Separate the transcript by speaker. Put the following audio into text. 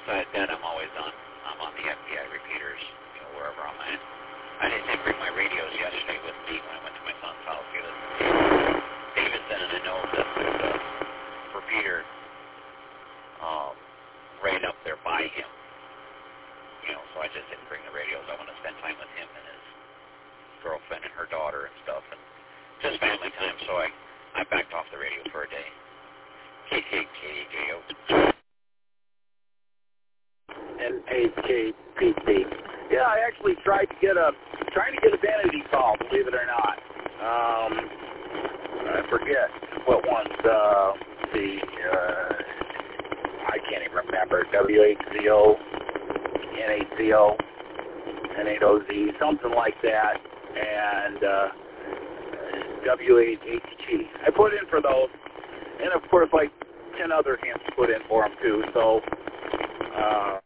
Speaker 1: besides that, I'm always on. I'm on the FBI repeaters, wherever I'm at. I didn't bring my radios yesterday with me when I went to my son's house. He was Davidson, and I know that there's a repeater right up there by him. So I just didn't bring the radios. I want to spend time with him and his girlfriend and her daughter and stuff, and just family time. So I backed off the radio for a day. KKKJO.
Speaker 2: NAKPP. Yeah, I actually tried to get a vanity call, believe it or not. I forget what one's I can't even remember. WHCO, NHCO, N8OZ, something like that, and WHHT. I put in for those, and of course, like 10 other hints put in for them too. So